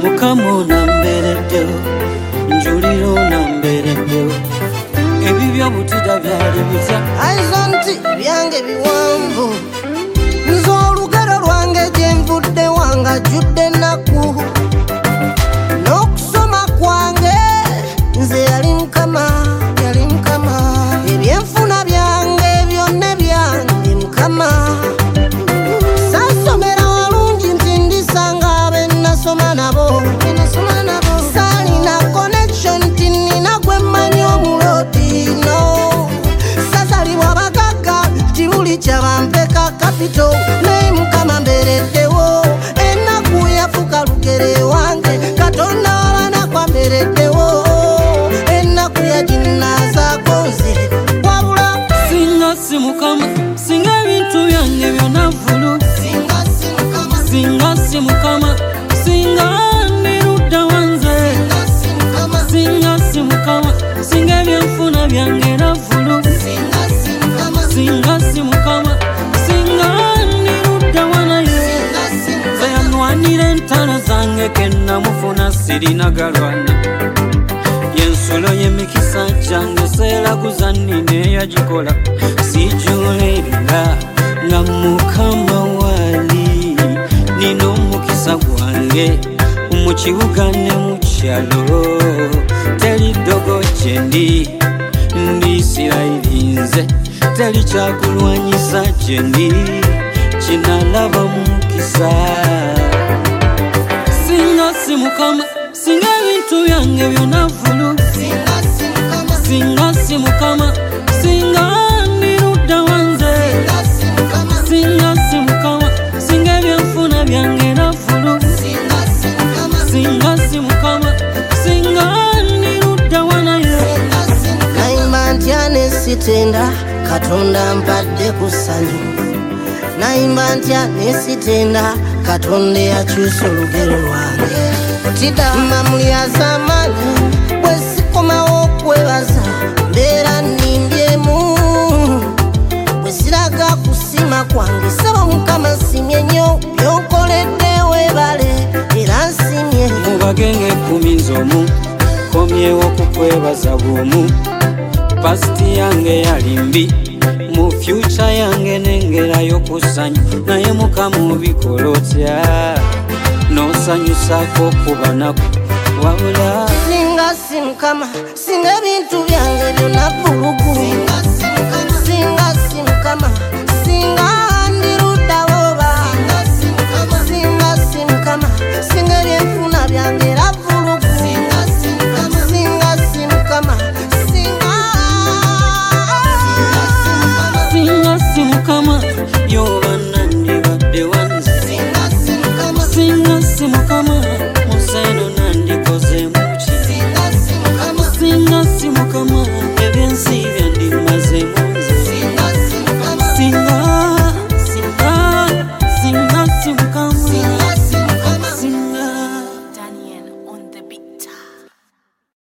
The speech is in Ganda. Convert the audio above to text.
Mukama onambeereddewo, njulira onambeereddewo, ebibyo butida byali bitya aizo nti byange biwanvu nze olugero lwange gye nvudde wanga jjudde ennaku n'okusoma kwange nze yali mukama ebyenfuna byange byonna byange mukama saasomera walungi nti ndisanga abe nasoma nabo saalina connection nti nina gwe mmanyi omulodino sazalibwa bagagga tibuli kyabampeka kapito naye mukama mbeereddewo ennaku yafuka lugere wange katonda w'abanaku ambeereddewo ennaku yaginnazaako nze wabula singa si mukama singa ebintu byange byonna vulu singa si mukama singa ndirudda wanze singa si mukama singa ebyenfuna byange navulu singa si mukama singa ndirudda wanaye ze yanwanira entalo zange kennamufuna sirina galwana yensulo y'emikisa gyange seeraguza nnina eyagikola sijulerera nga mukama waali nina omukisa gwange mu kibuga ne mu kyalo teri ddogo gye ndi Isirayiri nze teri kyakulwanyisa gye ndi kinalaba mukisa singa si mukama singa ebintu byange byonna vulu singa si mukama singa ndirudda wanze singa si mukama singa ebyenfuna byange navulu singa si mukama singa ndirudda wanaye nayimba ntya ne sitenda katonda mpadde ku ssanyu nayimba ntya ne sitenda katonda yakyusa olugero lwange tidamba muli azamaanyi bwe sikomawo okwebaza mbeera nnimbyemu bwe siraga kusima kwange saba mukama nsimye nnyo byonkoledde weebale era nsimye mu bagenge 11 komyewo kukwebaza bwomu pasiti yange yali mbi mu fyuca yange nengerayo ku ssanyu naye mukama obikola otya n'osanyusako kubanaku wabula singa si mukama singa ebintu byange byonna vulugu